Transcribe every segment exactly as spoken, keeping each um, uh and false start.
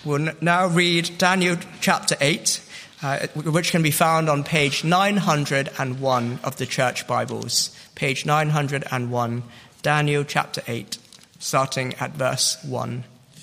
We'll now read Daniel chapter eight, uh, which can be found on page nine hundred one of the Church Bibles. Page nine hundred one, Daniel chapter eight, starting at verse one.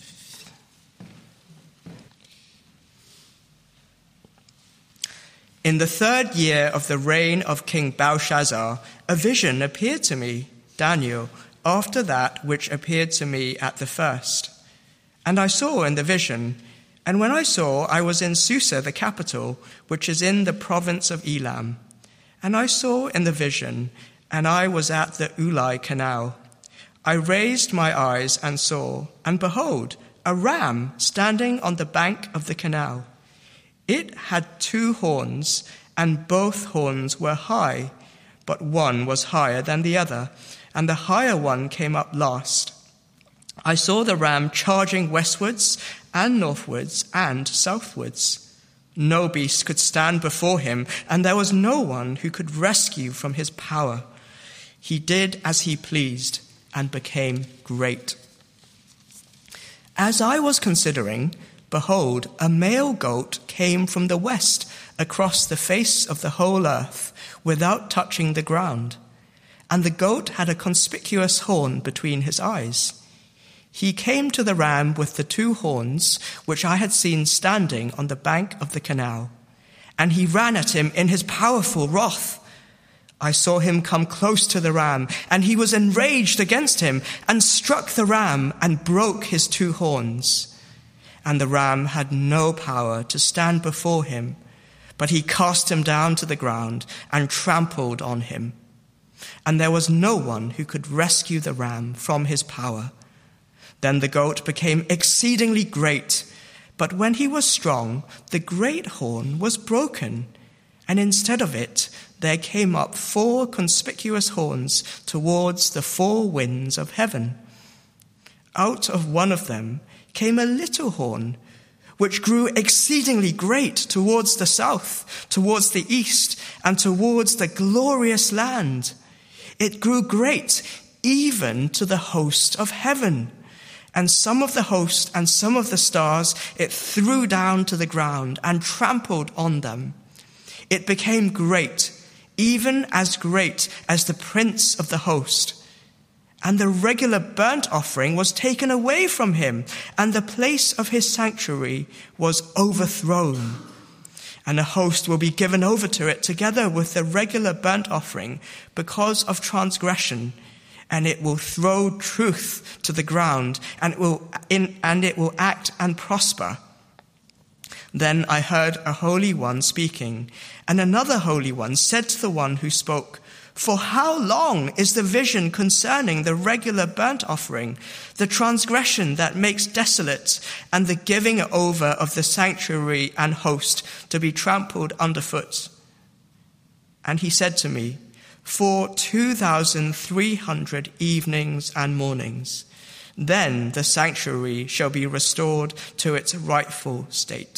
In the third year of the reign of King Belshazzar, a vision appeared to me, Daniel, after that which appeared to me at the first. And I saw in the vision, and when I saw, I was in Susa, the capital, which is in the province of Elam. And I saw in the vision, and I was at the Ulai canal. I raised my eyes and saw, and behold, a ram standing on the bank of the canal. It had two horns, and both horns were high, but one was higher than the other, and the higher one came up last. I saw the ram charging westwards and northwards and southwards. No beast could stand before him, and there was no one who could rescue from his power. He did as he pleased and became great. As I was considering, behold, a male goat came from the west across the face of the whole earth without touching the ground. And the goat had a conspicuous horn between his eyes. He came to the ram with the two horns, which I had seen standing on the bank of the canal. And he ran at him in his powerful wrath. I saw him come close to the ram, and he was enraged against him, and struck the ram and broke his two horns. And the ram had no power to stand before him, but he cast him down to the ground and trampled on him. And there was no one who could rescue the ram from his power. Then the goat became exceedingly great, but when he was strong, the great horn was broken, and instead of it, there came up four conspicuous horns towards the four winds of heaven. Out of one of them came a little horn, which grew exceedingly great towards the south, towards the east, and towards the glorious land. It grew great even to the host of heaven. And some of the host and some of the stars it threw down to the ground and trampled on them. It became great, even as great as the prince of the host. And the regular burnt offering was taken away from him, and the place of his sanctuary was overthrown. And the host will be given over to it together with the regular burnt offering because of transgression, and it will throw truth to the ground, and it will in, and it will act and prosper. Then I heard a holy one speaking, and another holy one said to the one who spoke, "For how long is the vision concerning the regular burnt offering, the transgression that makes desolate, and the giving over of the sanctuary and host to be trampled underfoot?" And he said to me, "For two thousand three hundred evenings and mornings, then the sanctuary shall be restored to its rightful state."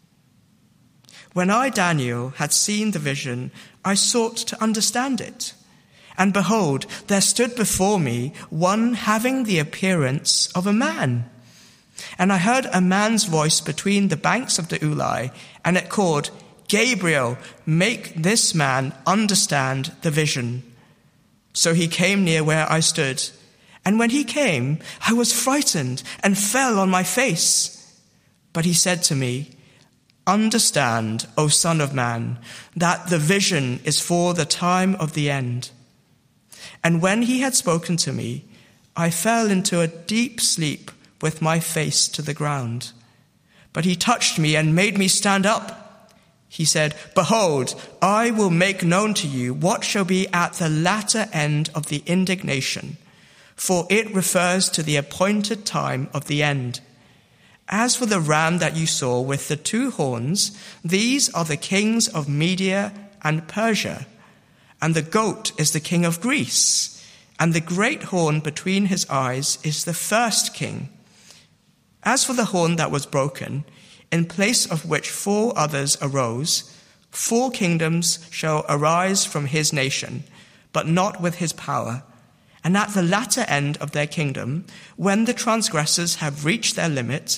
When I, Daniel, had seen the vision, I sought to understand it. And behold, there stood before me one having the appearance of a man. And I heard a man's voice between the banks of the Ulai, and it called, "Gabriel, make this man understand the vision." So he came near where I stood. And when he came, I was frightened and fell on my face. But he said to me, "Understand, O Son of Man, that the vision is for the time of the end." And when he had spoken to me, I fell into a deep sleep with my face to the ground. But he touched me and made me stand up. He said, "Behold, I will make known to you what shall be at the latter end of the indignation, for it refers to the appointed time of the end. As for the ram that you saw with the two horns, these are the kings of Media and Persia, and the goat is the king of Greece, and the great horn between his eyes is the first king. As for the horn that was broken, in place of which four others arose, four kingdoms shall arise from his nation, but not with his power. And at the latter end of their kingdom, when the transgressors have reached their limit,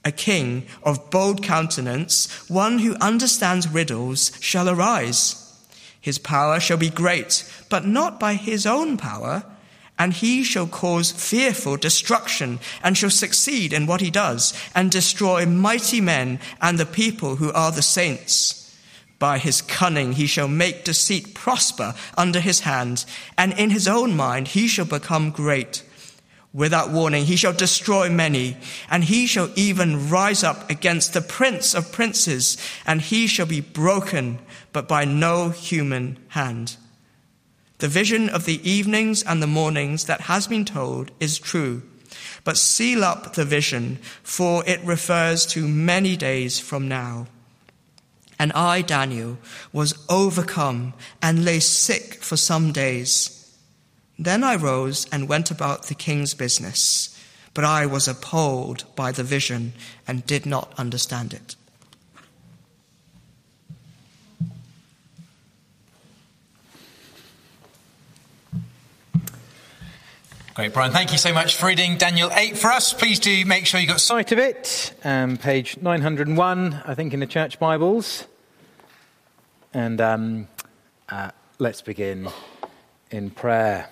A king of bold countenance, one who understands riddles, shall arise. His power shall be great, but not by his own power, and he shall cause fearful destruction, and shall succeed in what he does, and destroy mighty men and the people who are the saints. By his cunning he shall make deceit prosper under his hand, and in his own mind he shall become great. Without warning he shall destroy many, and he shall even rise up against the prince of princes, and he shall be broken, but by no human hand. The vision of the evenings and the mornings that has been told is true, but seal up the vision, for it refers to many days from now. And I, Daniel, was overcome and lay sick for some days. Then I rose and went about the king's business, but I was appalled by the vision and did not understand it. Great, Brian. Thank you so much for reading Daniel eight for us. Please do make sure you got sight of it. Um, page nine hundred one, I think, in the church Bibles. And um, uh, let's begin in prayer.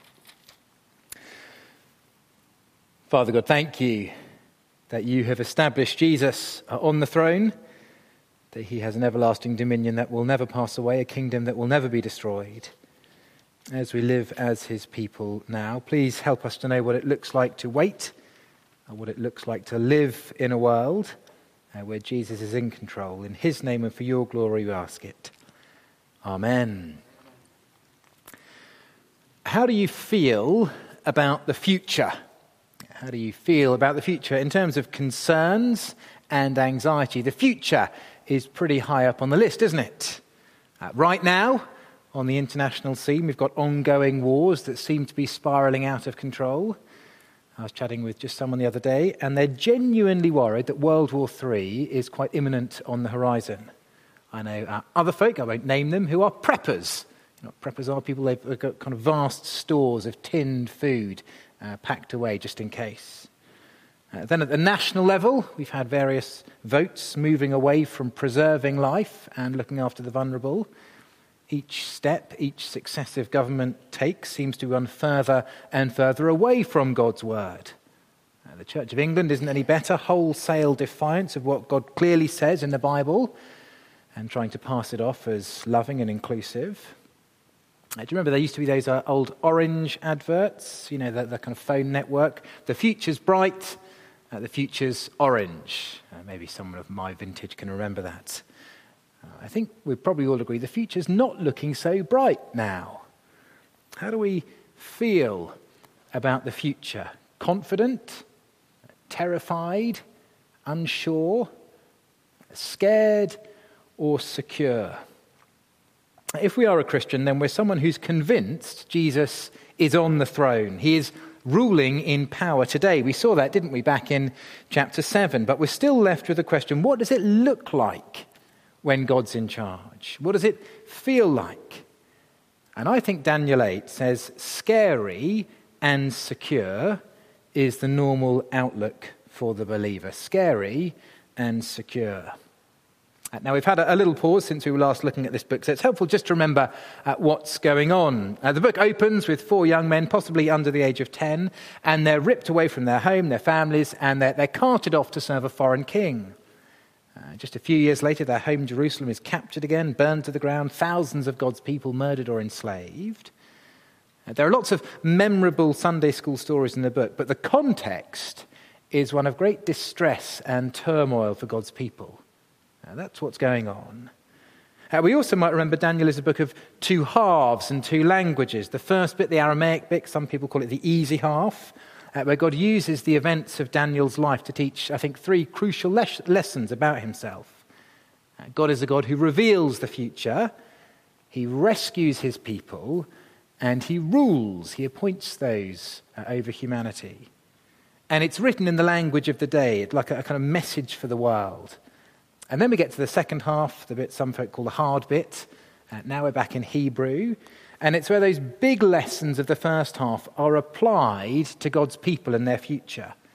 Father God, thank you that you have established Jesus on the throne, that he has an everlasting dominion that will never pass away, a kingdom that will never be destroyed. As we live as his people now, please help us to know what it looks like to wait, and what it looks like to live in a world uh, where Jesus is in control. In his name and for your glory we ask it. Amen. How do you feel about the future? How do you feel about the future in terms of concerns and anxiety? The future is pretty high up on the list, isn't it? Uh, right now, on the international scene, we've got ongoing wars that seem to be spiralling out of control. I was chatting with just someone the other day, and they're genuinely worried that World War Three is quite imminent on the horizon. I know uh, other folk, I won't name them, who are preppers. You know what preppers are? People, they've got kind of vast stores of tinned food uh, packed away just in case. Uh, then at the national level, we've had various votes moving away from preserving life and looking after the vulnerable. Each step, each successive government takes seems to run further and further away from God's word. Uh, the Church of England isn't any better, wholesale defiance of what God clearly says in the Bible and trying to pass it off as loving and inclusive. Uh, do you remember there used to be those uh, old Orange adverts, you know, the, the kind of phone network? The future's bright, uh, the future's orange. Uh, maybe someone of my vintage can remember that. I think we probably all agree the future's not looking so bright now. How do we feel about the future? Confident? Terrified? Unsure? Scared? Or secure? If we are a Christian, then we're someone who's convinced Jesus is on the throne. He is ruling in power today. We saw that, didn't we, back in chapter seven? But we're still left with the question, what does it look like when God's in charge? What does it feel like? And I think Daniel eight says scary and secure is the normal outlook for the believer. Scary and secure. Now, we've had a, a little pause since we were last looking at this book, so it's helpful just to remember uh, what's going on. Uh, the book opens with four young men, possibly under the age of ten, and they're ripped away from their home, their families, and they're, they're carted off to serve a foreign king. Uh, just a few years later, their home, Jerusalem, is captured again, burned to the ground, thousands of God's people murdered or enslaved. Uh, there are lots of memorable Sunday school stories in the book, but the context is one of great distress and turmoil for God's people. Uh, that's what's going on. Uh, we also might remember Daniel is a book of two halves and two languages. The first bit, the Aramaic bit, some people call it the easy half, Uh, where God uses the events of Daniel's life to teach, I think, three crucial les- lessons about himself. Uh, God is a God who reveals the future, he rescues his people, and he rules, he appoints those uh, over humanity. And it's written in the language of the day, like a, a kind of message for the world. And then we get to the second half, the bit some folk call the hard bit. Uh, now we're back in Hebrew. And it's where those big lessons of the first half are applied to God's people and their future.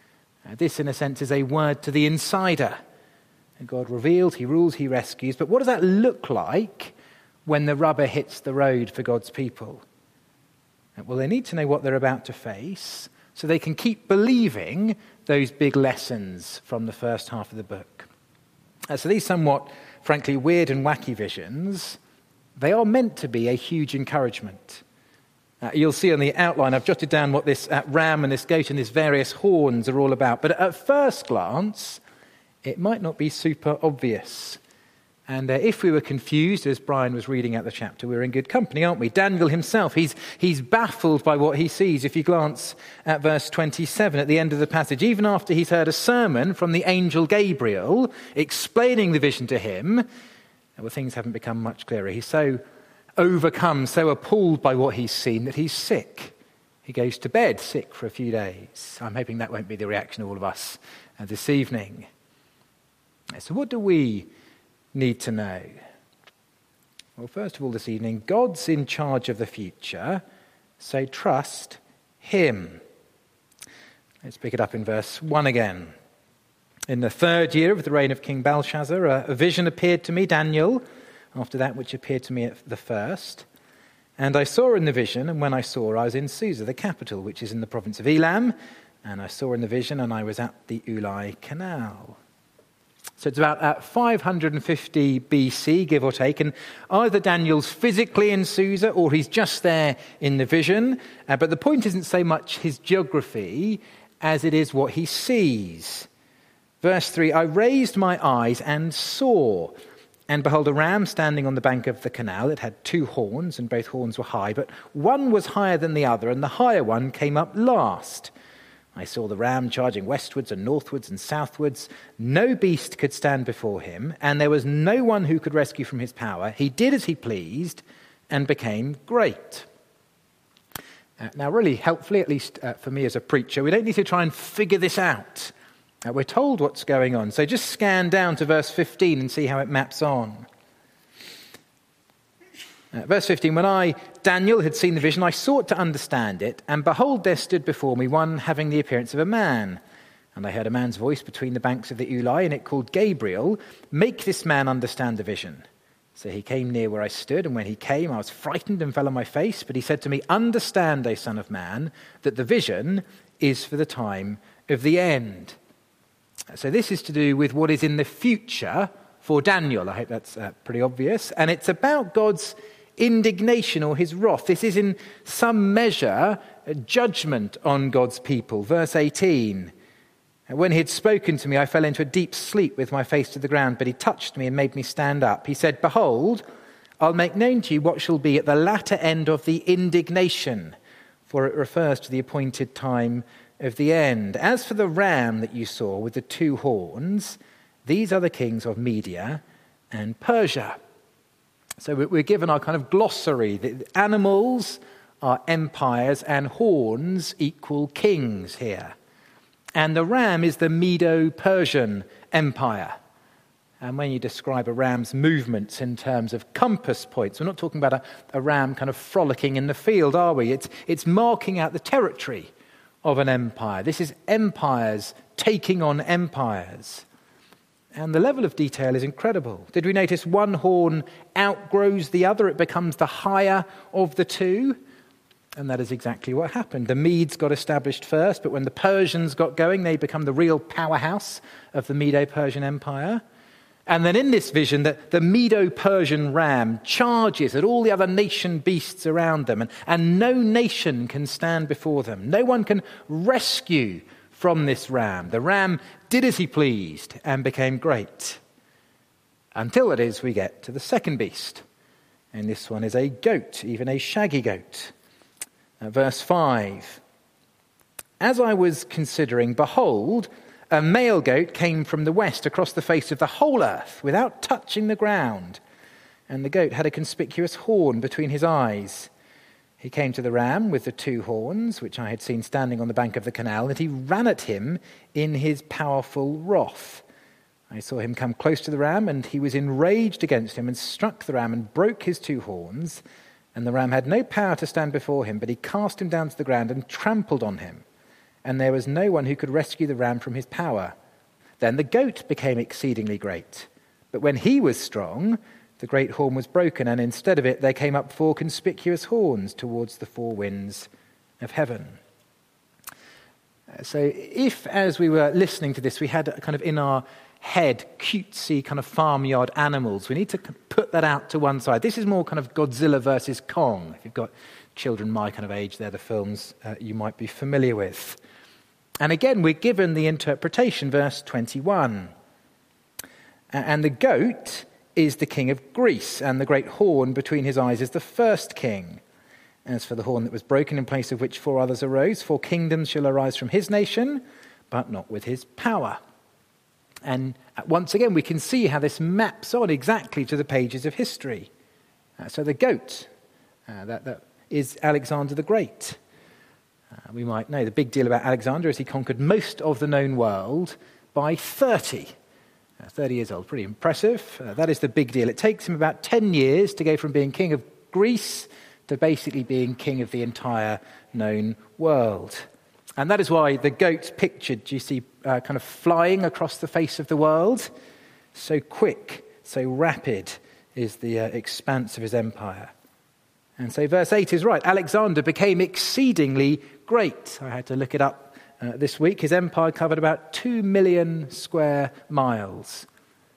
Uh, this, in a sense, is a word to the insider. And God reveals, he rules, he rescues. But what does that look like when the rubber hits the road for God's people? Uh, well, they need to know what they're about to face so they can keep believing those big lessons from the first half of the book. Uh, so these somewhat, frankly, weird and wacky visions, they are meant to be a huge encouragement. Uh, you'll see on the outline, I've jotted down what this uh, ram and this goat and these various horns are all about. But at first glance, it might not be super obvious. And uh, if we were confused as Brian was reading out the chapter, we're in good company, aren't we? Daniel himself, he's, he's baffled by what he sees. If you glance at verse twenty-seven at the end of the passage, even after he's heard a sermon from the angel Gabriel explaining the vision to him, well, things haven't become much clearer. He's so overcome, so appalled by what he's seen that he's sick. He goes to bed sick for a few days. I'm hoping that won't be the reaction of all of us uh, this evening. So what do we need to know? Well, first of all this evening, God's in charge of the future, so trust him. Let's pick it up in verse one again. In the third year of the reign of King Belshazzar, a, a vision appeared to me, Daniel, after that which appeared to me at the first. And I saw in the vision, and when I saw, I was in Susa, the capital, which is in the province of Elam. And I saw in the vision, and I was at the Ulai Canal. So it's about uh, five hundred fifty B C, give or take. And either Daniel's physically in Susa, or he's just there in the vision. Uh, but the point isn't so much his geography as it is what he sees. Verse three, I raised my eyes and saw, and behold, a ram standing on the bank of the canal. It had two horns, and both horns were high, but one was higher than the other, and the higher one came up last. I saw the ram charging westwards and northwards and southwards. No beast could stand before him, and there was no one who could rescue from his power. He did as he pleased and became great. Uh, now, really helpfully, at least uh, for me as a preacher, we don't need to try and figure this out. Uh, we're told what's going on. So just scan down to verse fifteen and see how it maps on. Uh, verse fifteen, when I, Daniel, had seen the vision, I sought to understand it, and behold, there stood before me one having the appearance of a man. And I heard a man's voice between the banks of the Ulai, and it called Gabriel, make this man understand the vision. So he came near where I stood, and when he came, I was frightened and fell on my face. But he said to me, understand, O son of man, that the vision is for the time of the end. So this is to do with what is in the future for Daniel. I hope that's uh, pretty obvious. And it's about God's indignation or his wrath. This is in some measure a judgment on God's people. Verse eighteen, when he had spoken to me, I fell into a deep sleep with my face to the ground, but he touched me and made me stand up. He said, behold, I'll make known to you what shall be at the latter end of the indignation, for it refers to the appointed time of the end. As for the ram that you saw with the two horns, these are the kings of Media and Persia. So we're given our kind of glossary. The animals are empires and horns equal kings here. And the ram is the Medo-Persian Empire. And when you describe a ram's movements in terms of compass points, we're not talking about a, a ram kind of frolicking in the field, are we? It's, it's marking out the territory of an empire. This is empires taking on empires. And the level of detail is incredible. Did we notice one horn outgrows the other? It becomes the higher of the two. And that is exactly what happened. The Medes got established first, but when the Persians got going, they become the real powerhouse of the Medo-Persian Empire. And then in this vision, the, the Medo-Persian ram charges at all the other nation beasts around them, and, and no nation can stand before them. No one can rescue from this ram. The ram did as he pleased and became great. Until, that is, we get to the second beast. And this one is a goat, even a shaggy goat. Uh, verse five. As I was considering, behold, a male goat came from the west across the face of the whole earth without touching the ground. And the goat had a conspicuous horn between his eyes. He came to the ram with the two horns, which I had seen standing on the bank of the canal, and he ran at him in his powerful wrath. I saw him come close to the ram, and he was enraged against him and struck the ram and broke his two horns. And the ram had no power to stand before him, but he cast him down to the ground and trampled on him. and there was no one who could rescue the ram from his power. Then the goat became exceedingly great. But when he was strong, the great horn was broken, and instead of it there came up four conspicuous horns towards the four winds of heaven. So if, as we were listening to this, we had kind of in our head cutesy kind of farmyard animals, we need to put that out to one side. This is more kind of Godzilla versus Kong. If you've got children my kind of age, they're the films uh, you might be familiar with. And again, we're given the interpretation, verse twenty-one. And the goat is the king of Greece, and the great horn between his eyes is the first king. As for the horn that was broken, in place of which four others arose, four kingdoms shall arise from his nation, but not with his power. And once again, we can see how this maps on exactly to the pages of history. Uh, so the goat, uh, that, that is Alexander the Great. Uh, we might know the big deal about Alexander is he conquered most of the known world by thirty. Uh, thirty years old, pretty impressive. Uh, that is the big deal. It takes him about ten years to go from being king of Greece to basically being king of the entire known world. And that is why the goat's pictured, do you see, uh, kind of flying across the face of the world? So quick, so rapid is the uh, expanse of his empire. And so verse eight is right. Alexander became exceedingly great. I had to look it up uh, this week. His empire covered about two million square miles.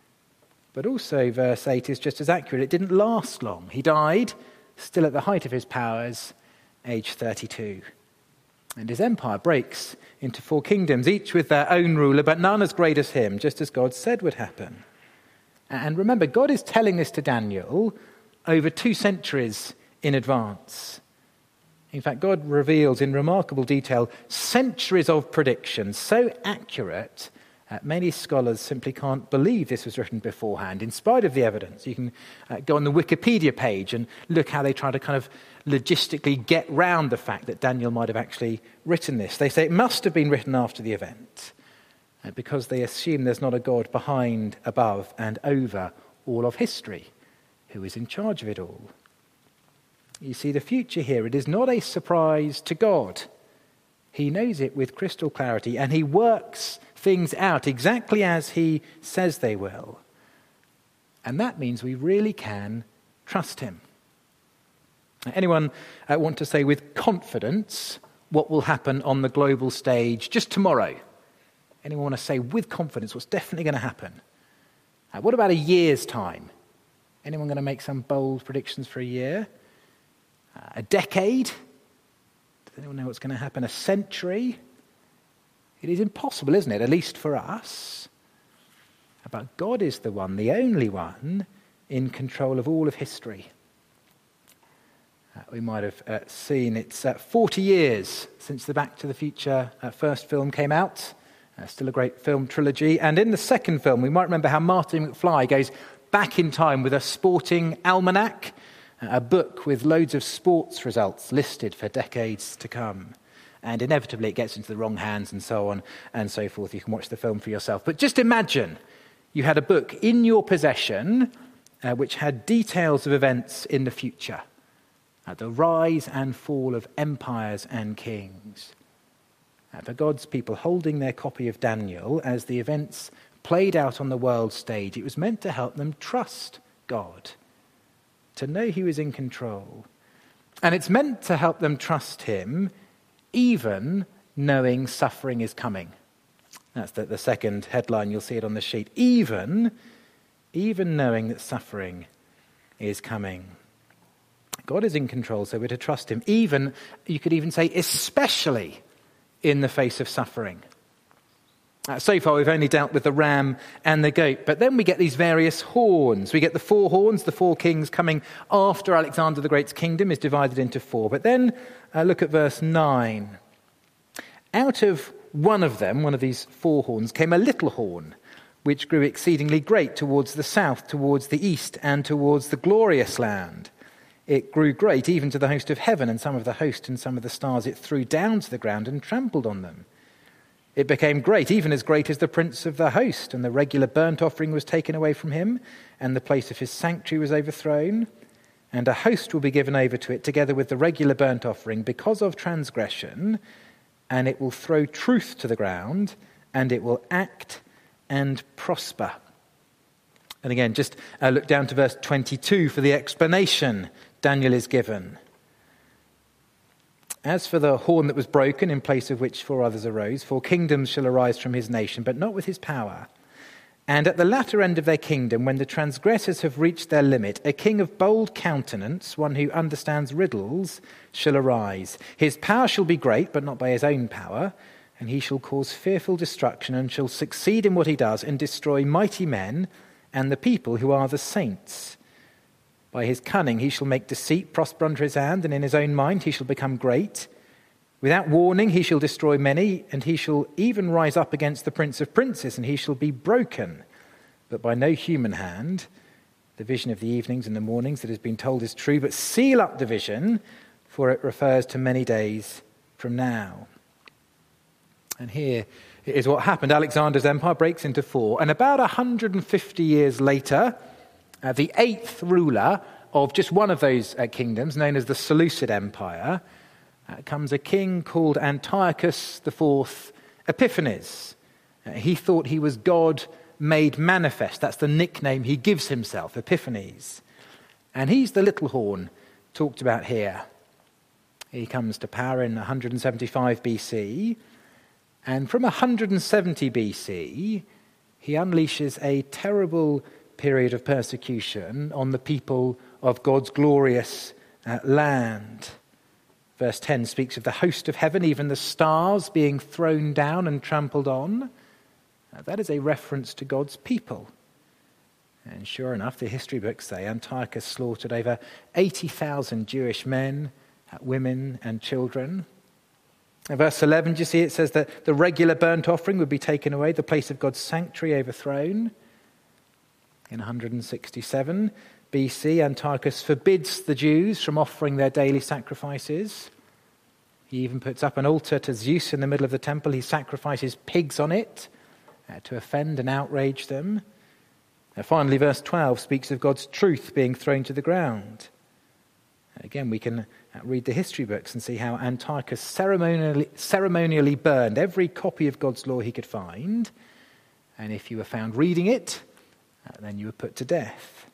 But also verse eight is just as accurate. It didn't last long. He died, still at the height of his powers, age thirty-two. And his empire breaks into four kingdoms, each with their own ruler, but none as great as him, just as God said would happen. And remember, God is telling this to Daniel over two centuries in advance. In fact, God reveals in remarkable detail centuries of predictions, so accurate, uh, many scholars simply can't believe this was written beforehand, in spite of the evidence. You can uh, go on the Wikipedia page and look how they try to kind of logistically get round the fact that Daniel might have actually written this. They say it must have been written after the event, uh, because they assume there's not a God behind, above, and over all of history, who is in charge of it all. You see, the future here, it is not a surprise to God. He knows it with crystal clarity, and he works things out exactly as he says they will. And that means we really can trust him. Anyone uh, want to say with confidence what will happen on the global stage just tomorrow? Anyone want to say with confidence what's definitely going to happen? Uh, what about a year's time? Anyone going to make some bold predictions for a year? Uh, a decade? Does anyone know what's going to happen? A century? It is impossible, isn't it? At least for us. But God is the one, the only one, in control of all of history. Uh, we might have uh, seen it's uh, forty years since the Back to the Future uh, first film came out. Uh, still a great film trilogy. And in the second film, we might remember how Marty McFly goes back in time with a sporting almanac, a book with loads of sports results listed for decades to come. And inevitably it gets into the wrong hands and so on and so forth. You can watch the film for yourself. But just imagine you had a book in your possession uh, which had details of events in the future. Uh, the rise and fall of empires and kings. Uh, for God's people holding their copy of Daniel as the events played out on the world stage, it was meant to help them trust God, to know he was in control. And it's meant to help them trust him even knowing suffering is coming. That's the, the second headline, you'll see it on the sheet. Even, even knowing that suffering is coming. God is in control, so we're to trust him. Even, you could even say, especially in the face of suffering. Uh, so far, we've only dealt with the ram and the goat, but then we get these various horns. We get the four horns, the four kings coming after Alexander the Great's kingdom is divided into four. But then uh, look at verse nine. Out of one of them, one of these four horns, came a little horn, which grew exceedingly great towards the south, towards the east, and towards the glorious land. It grew great even to the host of heaven, and some of the host and some of the stars it threw down to the ground and trampled on them. It became great, even as great as the prince of the host, and the regular burnt offering was taken away from him, and the place of his sanctuary was overthrown, and a host will be given over to it together with the regular burnt offering because of transgression, and it will throw truth to the ground, and it will act and prosper. And again, just uh, look down to verse twenty-two for the explanation Daniel is given. As for the horn that was broken, in place of which four others arose, four kingdoms shall arise from his nation, but not with his power. And at the latter end of their kingdom, when the transgressors have reached their limit, a king of bold countenance, one who understands riddles, shall arise. His power shall be great, but not by his own power, and he shall cause fearful destruction, and shall succeed in what he does, and destroy mighty men and the people who are the saints. By his cunning he shall make deceit prosper under his hand, and in his own mind he shall become great. Without warning he shall destroy many, and he shall even rise up against the prince of princes, and he shall be broken, but by no human hand. The vision of the evenings and the mornings that has been told is true, but seal up the vision, for it refers to many days from now. And here is what happened. Alexander's empire breaks into four, and about one hundred fifty years later, Uh, the eighth ruler of just one of those uh, kingdoms, known as the Seleucid Empire, uh, comes a king called Antiochus the Fourth Epiphanes. Uh, he thought he was God made manifest. That's the nickname he gives himself, Epiphanes. And he's the little horn talked about here. He comes to power in one hundred seventy-five B C, and from one hundred seventy B C, he unleashes a terrible period of persecution on the people of God's glorious uh, land. Verse ten speaks of the host of heaven, even the stars being thrown down and trampled on. Uh, that is a reference to God's people. And sure enough, the history books say Antiochus slaughtered over eighty thousand Jewish men, uh, women and children. In verse eleven, do you see it says that the regular burnt offering would be taken away, the place of God's sanctuary overthrown. In one hundred sixty-seven B C, Antiochus forbids the Jews from offering their daily sacrifices. He even puts up an altar to Zeus in the middle of the temple. He sacrifices pigs on it uh, to offend and outrage them. And finally, verse twelve speaks of God's truth being thrown to the ground. Again, we can read the history books and see how Antiochus ceremonially, ceremonially burned every copy of God's law he could find. And if you were found reading it, then you were put to death.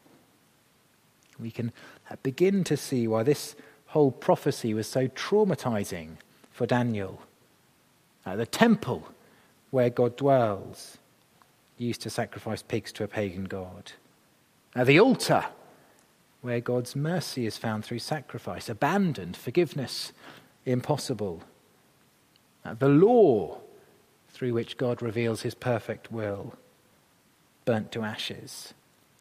We can begin to see why this whole prophecy was so traumatizing for Daniel. Uh, the temple where God dwells used to sacrifice pigs to a pagan god. Uh, the altar where God's mercy is found through sacrifice, abandoned, forgiveness impossible. Uh, the law through which God reveals his perfect will, burnt to ashes.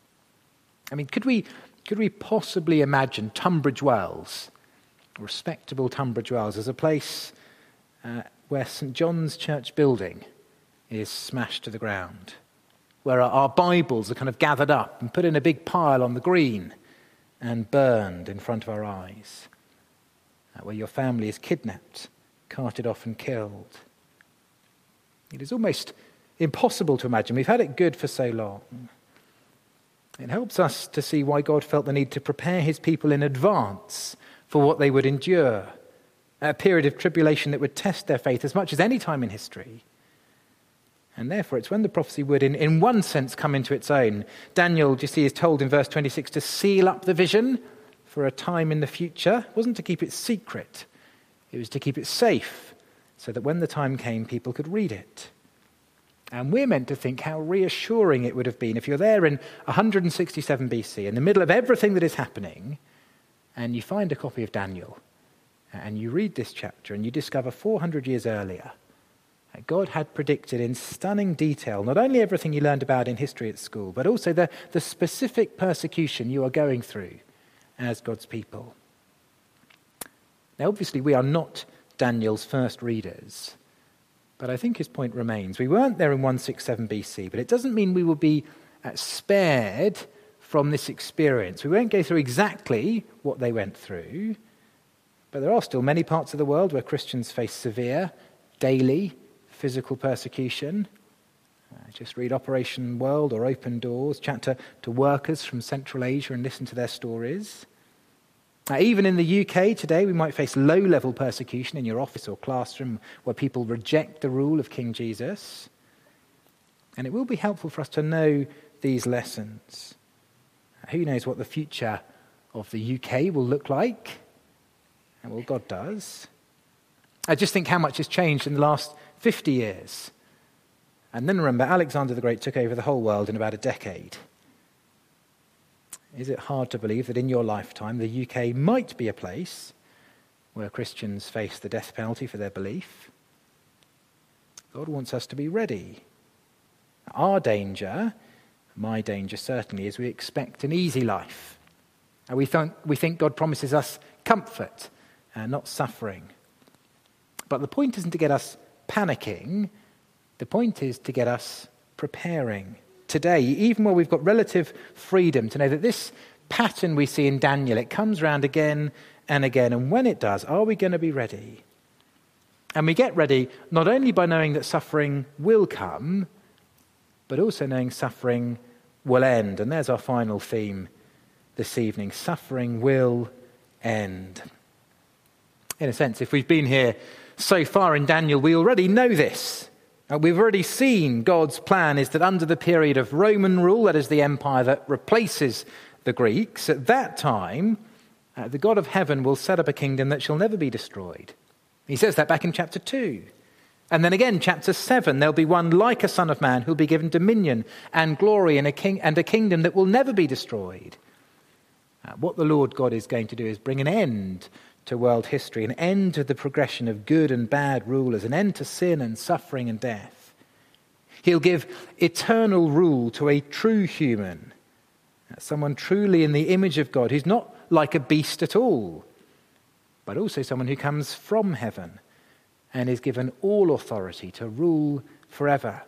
I mean, could we could we possibly imagine Tunbridge Wells, respectable Tunbridge Wells, as a place uh, where St John's Church building is smashed to the ground, where our, our Bibles are kind of gathered up and put in a big pile on the green and burned in front of our eyes, uh, where your family is kidnapped, carted off and killed? It is almost impossible to imagine. We've had it good for so long. It helps us to see why God felt the need to prepare his people in advance for what they would endure, a period of tribulation that would test their faith as much as any time in history. And therefore, it's when the prophecy would, in, in one sense, come into its own. Daniel, do you see, is told in verse twenty-six to seal up the vision for a time in the future. It wasn't to keep it secret. It was to keep it safe so that when the time came, people could read it. And we're meant to think how reassuring it would have been if you're there in one hundred sixty-seven B C, in the middle of everything that is happening, and you find a copy of Daniel, and you read this chapter, and you discover four hundred years earlier, that God had predicted in stunning detail not only everything you learned about in history at school, but also the, the specific persecution you are going through as God's people. Now, obviously, we are not Daniel's first readers, but I think his point remains. We weren't there in one sixty-seven B C, but it doesn't mean we will be uh, spared from this experience. We won't go through exactly what they went through, but there are still many parts of the world where Christians face severe, daily, physical persecution. Uh, just read Operation World or Open Doors, chat to, to workers from Central Asia and listen to their stories. Now, even in the U K today, we might face low-level persecution in your office or classroom where people reject the rule of King Jesus. And it will be helpful for us to know these lessons. Who knows what the future of the U K will look like? And well, God does. I just think how much has changed in the last fifty years. And then remember, Alexander the Great took over the whole world in about a decade. Is it hard to believe that in your lifetime the U K might be a place where Christians face the death penalty for their belief? God wants us to be ready. Our danger, my danger certainly, is we expect an easy life. And we, th- we think God promises us comfort and not suffering. But the point isn't to get us panicking. The point is to get us preparing. Today, even where we've got relative freedom, to know that this pattern we see in Daniel, it comes around again and again. And when it does, are we going to be ready? And we get ready not only by knowing that suffering will come, but also knowing suffering will end. And there's our final theme this evening. Suffering will end. In a sense, if we've been here so far in Daniel, we already know this. Uh, we've already seen God's plan is that under the period of Roman rule, that is the empire that replaces the Greeks, at that time, uh, the God of heaven will set up a kingdom that shall never be destroyed. He says that back in chapter two. And then again, chapter seven, there'll be one like a son of man who'll be given dominion and glory and a king and a kingdom that will never be destroyed. Uh, what the Lord God is going to do is bring an end to world history, an end to the progression of good and bad rulers, an end to sin and suffering and death. He'll give eternal rule to a true human, someone truly in the image of God, who's not like a beast at all, but also someone who comes from heaven and is given all authority to rule forever.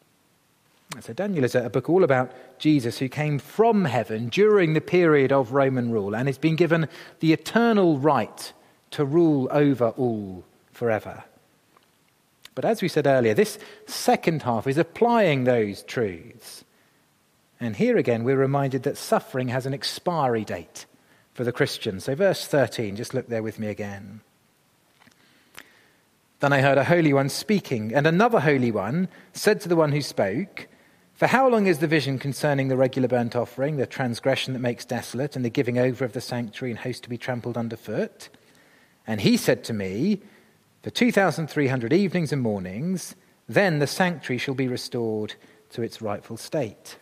So Daniel is a book all about Jesus, who came from heaven during the period of Roman rule and has been given the eternal right to rule over all forever. But as we said earlier, this second half is applying those truths. And here again, we're reminded that suffering has an expiry date for the Christian. So verse thirteen, just look there with me again. Then I heard a holy one speaking, and another holy one said to the one who spoke, "For how long is the vision concerning the regular burnt offering, the transgression that makes desolate, and the giving over of the sanctuary and host to be trampled underfoot?" And he said to me, "For two thousand three hundred evenings and mornings, then the sanctuary shall be restored to its rightful state."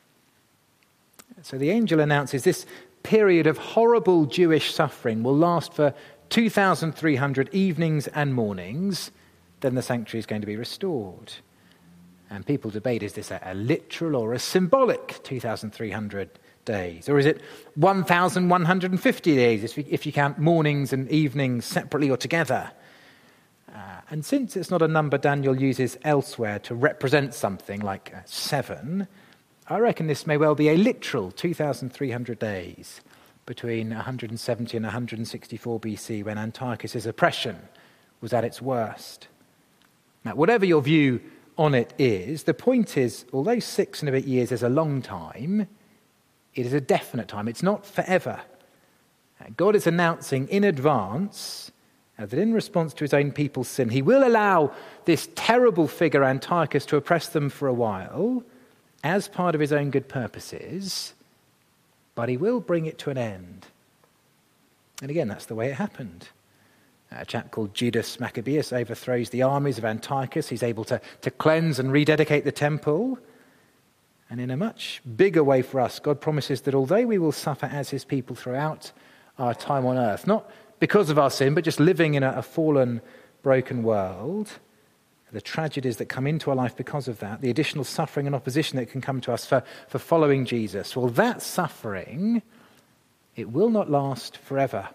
So the angel announces this period of horrible Jewish suffering will last for two thousand three hundred evenings and mornings, then the sanctuary is going to be restored. And people debate, is this a, a literal or a symbolic two thousand three hundred days? Or is it one thousand one hundred fifty days if you, if you count mornings and evenings separately or together? Uh, and since it's not a number Daniel uses elsewhere to represent something like uh, seven, I reckon this may well be a literal two thousand three hundred days between one hundred seventy and one hundred sixty-four B C, when Antiochus' oppression was at its worst. Now, whatever your view on it is, the point is, although six and a bit years is a long time, it is a definite time. It's not forever. God is announcing in advance uh, that in response to his own people's sin, he will allow this terrible figure Antiochus to oppress them for a while as part of his own good purposes, but he will bring it to an end. And again, that's the way it happened. A chap called Judas Maccabeus overthrows the armies of Antiochus. He's able to, to cleanse and rededicate the temple. And in a much bigger way for us, God promises that although we will suffer as his people throughout our time on earth, not because of our sin, but just living in a, a fallen, broken world, the tragedies that come into our life because of that, the additional suffering and opposition that can come to us for, for following Jesus, well, that suffering, it will not last forever.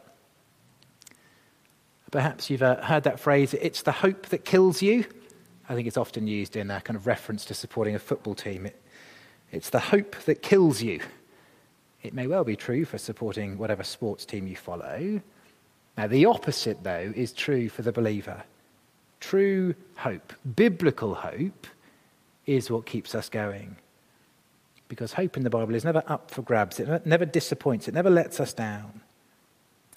Perhaps you've uh, heard that phrase, "it's the hope that kills you." I think it's often used in a kind of reference to supporting a football team. It, it's the hope that kills you. It may well be true for supporting whatever sports team you follow. Now, the opposite, though, is true for the believer. True hope, biblical hope, is what keeps us going. Because hope in the Bible is never up for grabs. It never disappoints. It never lets us down.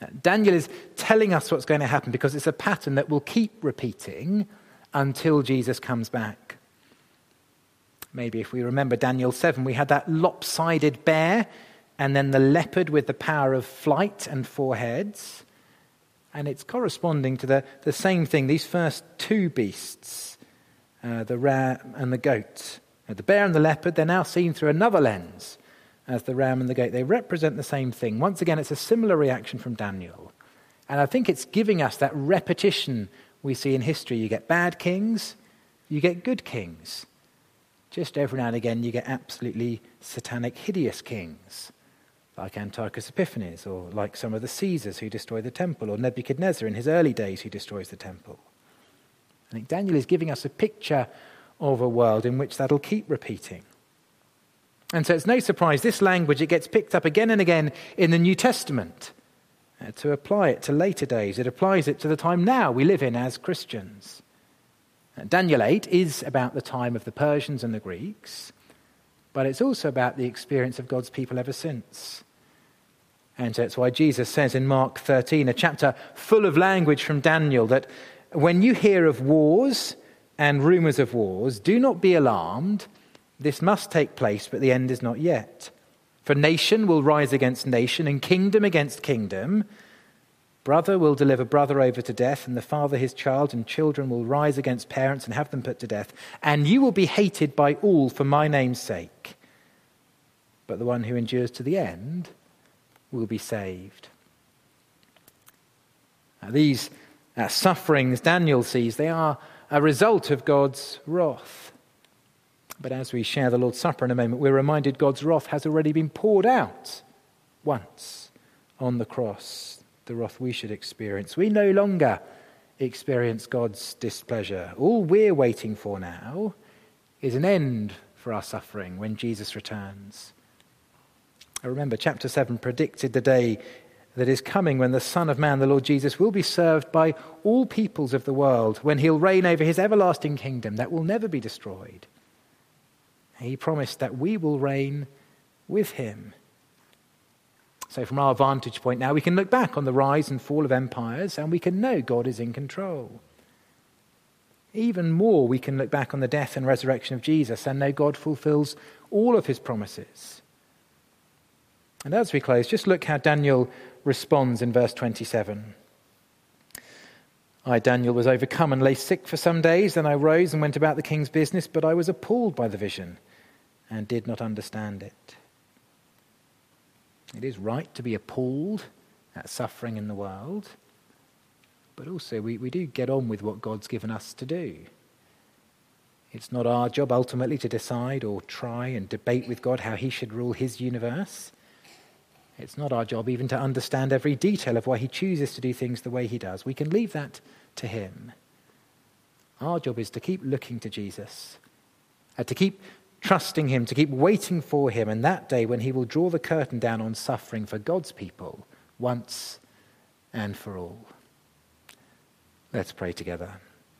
Daniel is telling us what's going to happen because it's a pattern that will keep repeating until Jesus comes back. Maybe if we remember Daniel seven, we had that lopsided bear and then the leopard with the power of flight and four heads. And it's corresponding to the, the same thing, these first two beasts, uh, the ram and the goat. Now, the bear and the leopard, they're now seen through another lens as the ram and the goat. They represent the same thing. Once again, it's a similar reaction from Daniel. And I think it's giving us that repetition we see in history. You get bad kings, you get good kings. Just every now and again, you get absolutely satanic, hideous kings, like Antiochus Epiphanes, or like some of the Caesars who destroy the temple, or Nebuchadnezzar in his early days who destroys the temple. I think Daniel is giving us a picture of a world in which that'll keep repeating. And so it's no surprise this language, it gets picked up again and again in the New Testament uh, to apply it to later days. It applies it to the time now we live in as Christians. Uh, Daniel eight is about the time of the Persians and the Greeks, but it's also about the experience of God's people ever since. And so that's why Jesus says in Mark thirteen, a chapter full of language from Daniel, that when you hear of wars and rumours of wars, do not be alarmed. This must take place, but the end is not yet. For nation will rise against nation, and kingdom against kingdom. Brother will deliver brother over to death, and the father his child, and children will rise against parents and have them put to death. And you will be hated by all for my name's sake. But the one who endures to the end will be saved. Now, these uh, sufferings Daniel sees, they are a result of God's wrath. But as we share the Lord's Supper in a moment, we're reminded God's wrath has already been poured out once on the cross, the wrath we should experience. We no longer experience God's displeasure. All we're waiting for now is an end for our suffering when Jesus returns. I remember chapter seven predicted the day that is coming when the Son of Man, the Lord Jesus, will be served by all peoples of the world, when he'll reign over his everlasting kingdom that will never be destroyed. He promised that we will reign with him. So from our vantage point now, we can look back on the rise and fall of empires, and we can know God is in control. Even more, we can look back on the death and resurrection of Jesus and know God fulfills all of his promises. And as we close, just look how Daniel responds in verse twenty-seven. I, Daniel, was overcome and lay sick for some days. Then I rose and went about the king's business, but I was appalled by the vision and did not understand it. It is right to be appalled at suffering in the world, but also we, we do get on with what God's given us to do. It's not our job ultimately to decide or try and debate with God how he should rule his universe. It's not our job even to understand every detail of why he chooses to do things the way he does. We can leave that to him. Our job is to keep looking to Jesus, and to keep trusting him, to keep waiting for him, and that day when he will draw the curtain down on suffering for God's people once and for all. Let's pray together.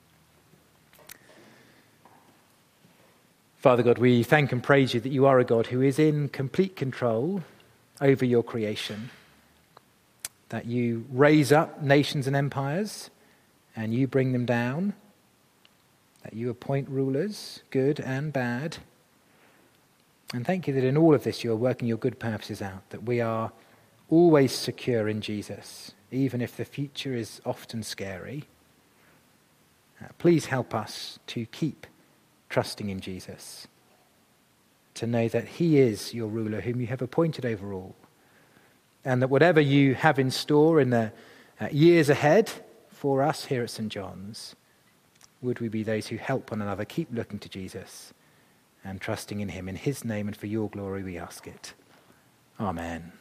Father God, we thank and praise you that you are a God who is in complete control over your creation, that you raise up nations and empires and you bring them down, that you appoint rulers, good and bad. And thank you that in all of this you are working your good purposes out, that we are always secure in Jesus, even if the future is often scary. Uh, please help us to keep trusting in Jesus, to know that he is your ruler whom you have appointed over all, and that whatever you have in store in the uh, years ahead for us here at Saint John's, would we be those who help one another keep looking to Jesus and trusting in him. In his name and for your glory we ask it. Amen.